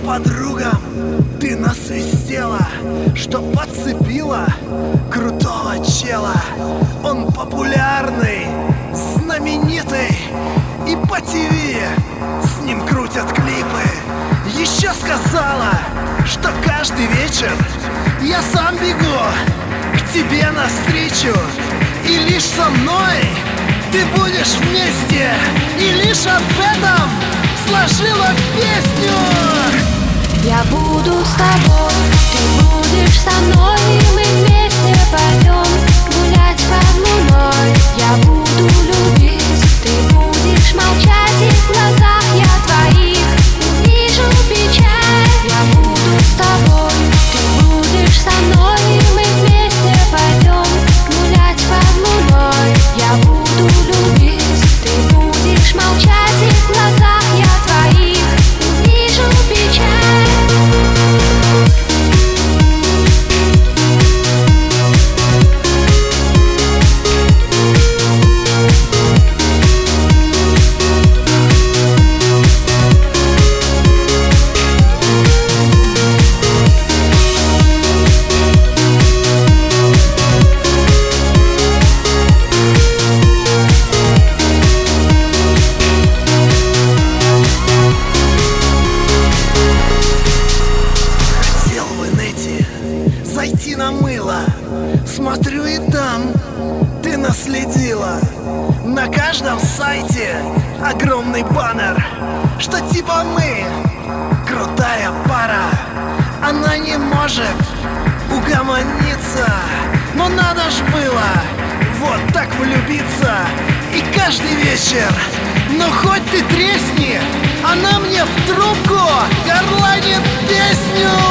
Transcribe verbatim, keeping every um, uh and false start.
подругам ты насвистела, что подцепила крутого чела. Он популярный, знаменитый, и по ТВ с ним крутят клипы. Еще сказала, что каждый вечер я сам бегу к тебе навстречу, и лишь со мной ты будешь вместе, и лишь об этом сложила песню. Я буду с тобой, ты будешь со мной, и мы вместе пойдем гулять под луной. Я буду любить, ты будешь молчать, и в глазах я твоих увижу печаль. Я буду с тобой, ты будешь со мной, и мы вместе пойдем гулять под луной. Я буду любить, ты будешь молчать, и в глазах я твоих увижу печаль. Зайти на мыло, смотрю, и там ты наследила. На каждом сайте огромный баннер, что типа мы крутая пара. Она не может угомониться, но надо ж было вот так влюбиться. И каждый вечер, ну хоть ты тресни, она мне в трубку горланит песню.